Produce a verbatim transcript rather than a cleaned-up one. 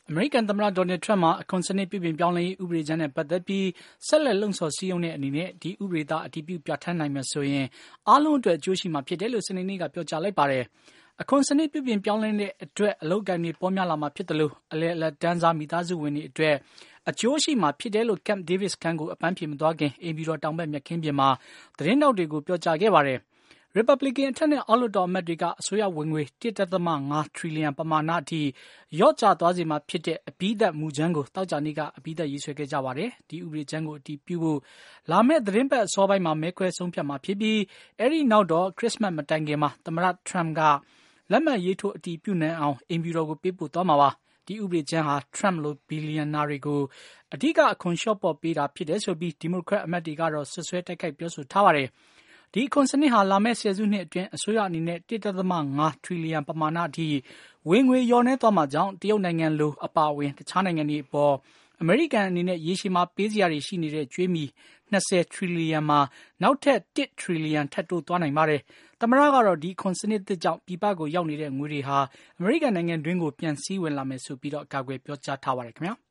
အမေရိကန်သမ္မတဒေါ်နယ်ထရမ့်မှာအခွန်စနစ်ပြုပြင်ပြောင်းလဲရေးဥပဒေကြမ်းနဲ့ပတ်သက်ပြီးဆက်လက်လှုံ့ဆော်စည်းရုံးတဲ့အနေနဲ့ဒီဥပဒေသားအတည်ပြုပြဋ္ဌာန်းနိုင်မယ်ဆိုရင်အားလုံးအတွက်အကျိုးရှိမှာဖြစ်တယ်လို့စနေနေ့ကပြောကြားလိုက်ပါတယ်။အခွန်စနစ်ပြုပြင်ပြောင်းလဲတဲ့အတွက်အလုပ်ကိုင်တွေပေါများလာမှာဖြစ်တယ်လို့အလဲအလတ်တန်းစားမိသားစုဝင်တွေအတွက်အကျိုးရှိမှာဖြစ်တယ်လို့ Camp Davis ခန်းကိုအပန်းဖြေမသွားခင်အိမ်ဖြူတော်တောင်ဘက်မြက်ခင်းပြင်မှာသတင်းတောက်တွေကိုပြောကြားခဲ့ပါတယ်။ ရီပတ်ဘလစ်ကန်အထက်နဲ့အောက်လွှတ်တော်အမတ်တွေကအစိုးရဝင်ငွေ တစ်ဒသမ ၅ ထရီလီယံပမာဏအထိလျော့ကျသွားစေမှာဖြစ်တဲ့အပြီးသတ်မူကြမ်းကိုသောကြာနေ့ကအပြီးသတ်ရေးဆွဲခဲ့ကြပါတယ်။ဒီဥပဒေကြမ်းကိုအတည်ပြုဖို့လာမယ့်သတင်းပတ်အစောပိုင်းမှာမဲခွဲဆုံးဖြတ်မှာဖြစ်ပြီးအဲဒီနောက်တော့ခရစ်စမတ်မတိုင်ခင်မှာသမ္မတထရမ့်ကလက်မှတ်ရေးထိုးအတည်ပြုနိုင်အောင်အိမ်ဖြူတော်ကိုပေးပို့သွားမှာပါ။ဒီဥပဒေကြမ်းဟာထရမ့်လိုဘီလီယံနာတွေကိုအဓိကအခွန်လျှော့ပေါ့ပေးတာဖြစ်တယ်ဆိုပြီးဒီမိုကရက်အမတ်တွေကတော့ဆွဆွဲတိုက်ခိုက်ပြောဆိုထားပါတယ်။ဒီအခွန်စနစ်ဟာလာမယ့်ဆယ်စုနှစ်အတွင်းအစိုးရအနေနဲ့ တစ်ဒသမ ၅ ထရီလီယံပမာဏအထိဝင်ငွေလျော့နည်းသွားမှာကြောင့်တရုတ်နိုင်ငံလိုအပါအဝင်တခြားနိုင်ငံတွေအပေါ်အမေရိကန်အနေနဲ့ရေရှည်မှာပေးစရာတွေရှိနေတဲ့ကြွေးမြီ၂၀ထရီလီယံမှာနောက်ထပ်တစ်ထရီလီယံထပ်တိုးသွားနိုင်ပါတယ်။သမ္မတကတော့ဒီအခွန်စနစ်သစ်ကြောင့်ပြည်ပကိုရောက်နေတဲ့ငွေတွေဟာအမေရိကန်နိုင်ငံတွင်းကိုပြန်စည်းဝင်လာမယ်ဆိုပြီးတော့ကာကွယ်ပြောကြားထားပါတယ်ခင်ဗျာ။